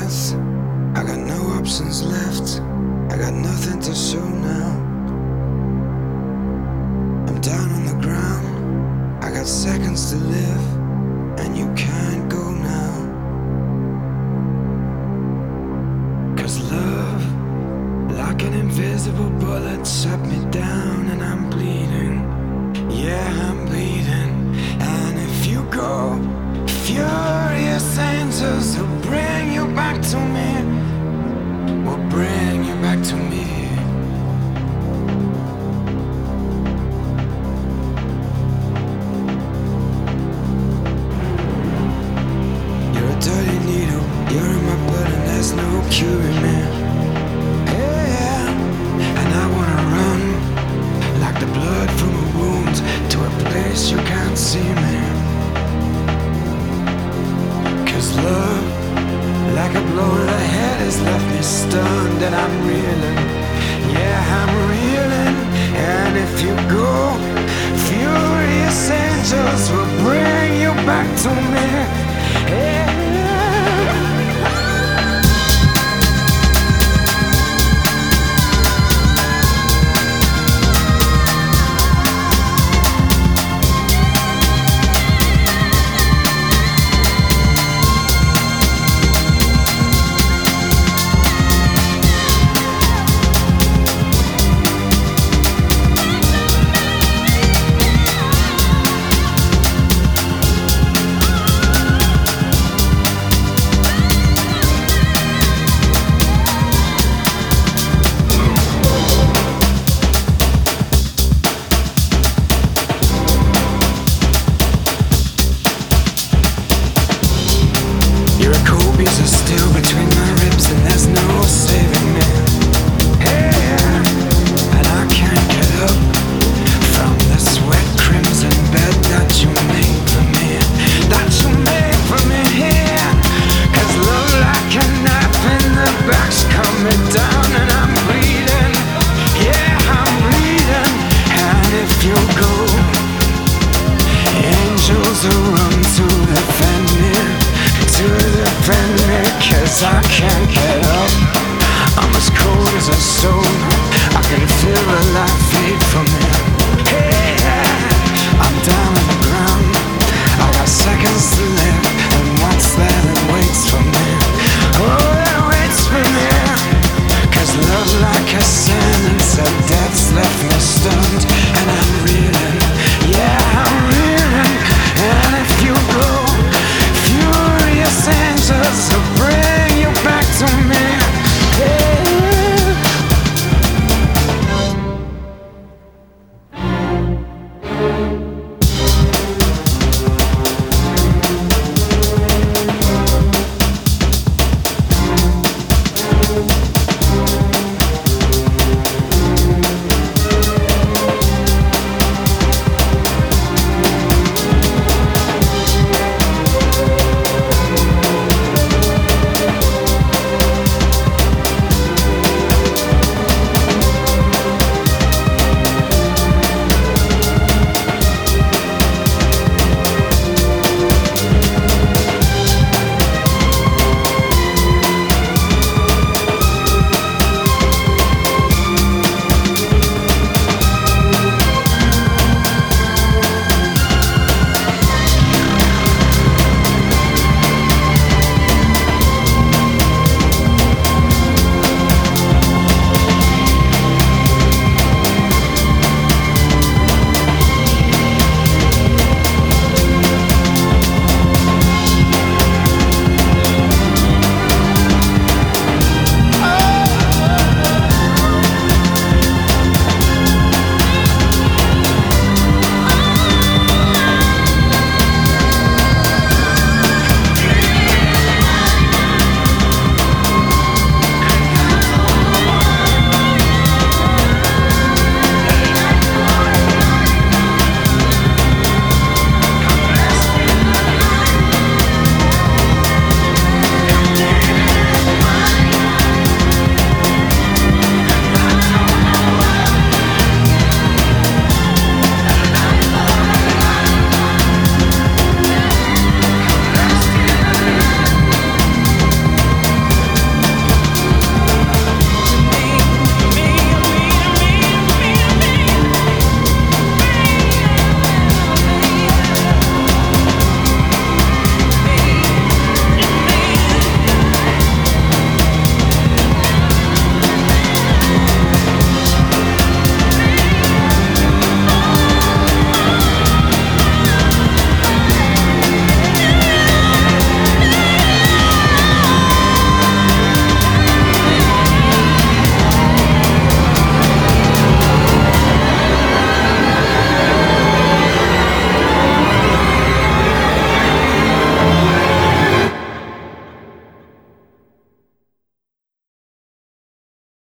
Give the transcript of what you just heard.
breath. I got no options left. I got nothing to show now. I'm down on the ground. I got seconds to live, and you can't go now. 'Cause love, like an invisible bullet, shut me down and I'm bleeding. Yeah, I'm bleeding. And if you go, furious angels will bring you back to me. Will bring you back to me. You're a dirty needle, you're in my blood and there's no curing me. Yeah, and I wanna run like the blood from a wound to a place you can't see me. 'Cause love, like a blow to the head, has left me stunned and I'm reeling. Yeah, I'm reeling. And if you go, furious angels will bring you back to me.